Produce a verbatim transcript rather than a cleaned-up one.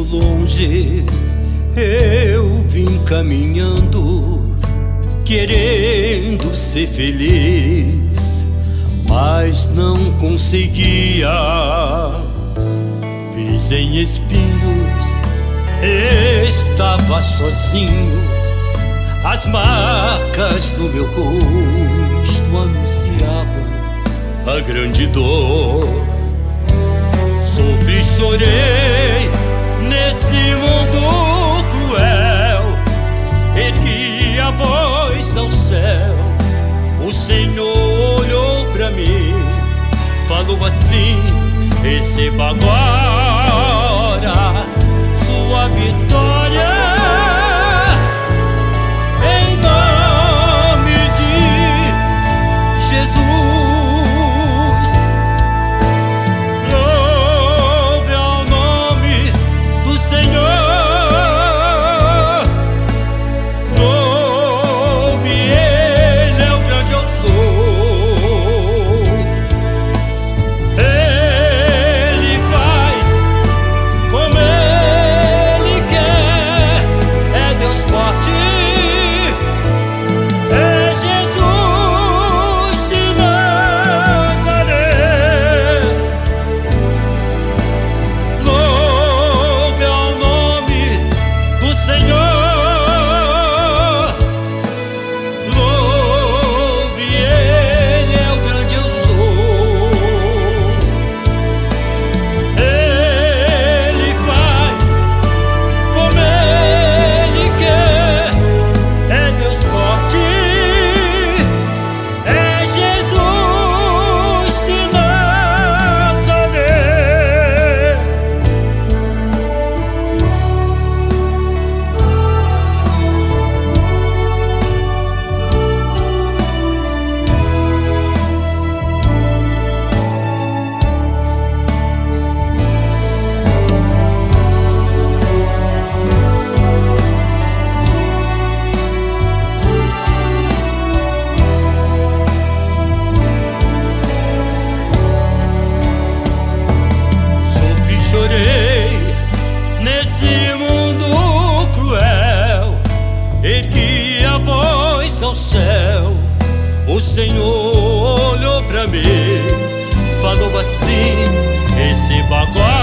longe eu vim caminhando, querendo ser feliz, mas não conseguia. Pisei em espinhos, estava sozinho, as marcas no meu rosto anunciavam a grande dor. Sofri, chorei nesse mundo cruel, ergui a voz ao céu. O Senhor olhou pra mim, falou assim: receba agora sua vitória. Em nome de Jesus. Ergui a voz ao céu, o Senhor olhou pra mim, falou assim: receba agora